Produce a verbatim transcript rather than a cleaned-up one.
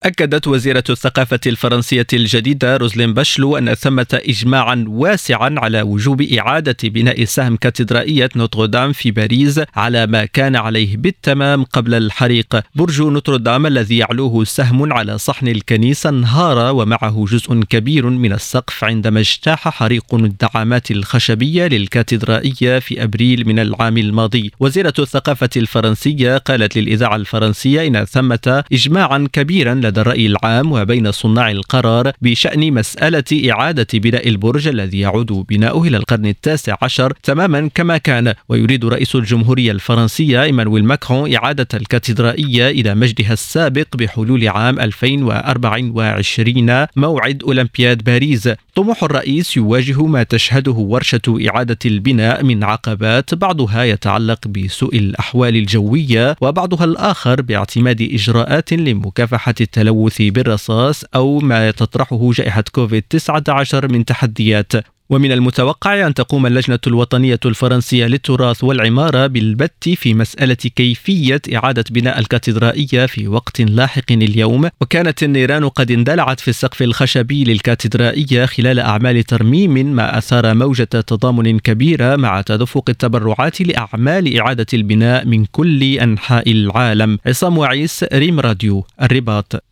أكدت وزيرة الثقافة الفرنسية الجديدة روزلين باشلو أن ثمة إجماعا واسعا على وجوب إعادة بناء سهم كاتدرائية نوتردام في باريس على ما كان عليه بالتمام قبل الحريق. برج نوتردام الذي يعلوه سهم على صحن الكنيسة انهار ومعه جزء كبير من السقف عندما اجتاح حريق الدعامات الخشبية للكاتدرائية في أبريل من العام الماضي. وزيرة الثقافة الفرنسية قالت للإذاعة الفرنسية إن ثمة إجماعا كبيرا لدى الرأي العام وبين صناع القرار بشأن مسألة إعادة بناء البرج الذي يعود بناؤه إلى القرن التاسع عشر تماما كما كان. ويريد رئيس الجمهورية الفرنسية إيمانويل ماكرون إعادة الكاتدرائية إلى مجدها السابق بحلول عام ألفين وأربعة وعشرين موعد أولمبياد باريس. طموح الرئيس يواجه ما تشهده ورشة إعادة البناء من عقبات، بعضها يتعلق بسوء الأحوال الجوية وبعضها الآخر باعتماد إجراءات لمكافحة التلوث بالرصاص أو ما تطرحه جائحة كوفيد تسعة عشر من تحديات. ومن المتوقع أن تقوم اللجنة الوطنية الفرنسية للتراث والعمارة بالبت في مسألة كيفية إعادة بناء الكاتدرائية في وقت لاحق اليوم. وكانت النيران قد اندلعت في السقف الخشبي للكاتدرائية خلال أعمال ترميم، ما أثار موجة تضامن كبيرة مع تدفق التبرعات لأعمال إعادة البناء من كل أنحاء العالم. عصام وعيس، ريم راديو، الرباط.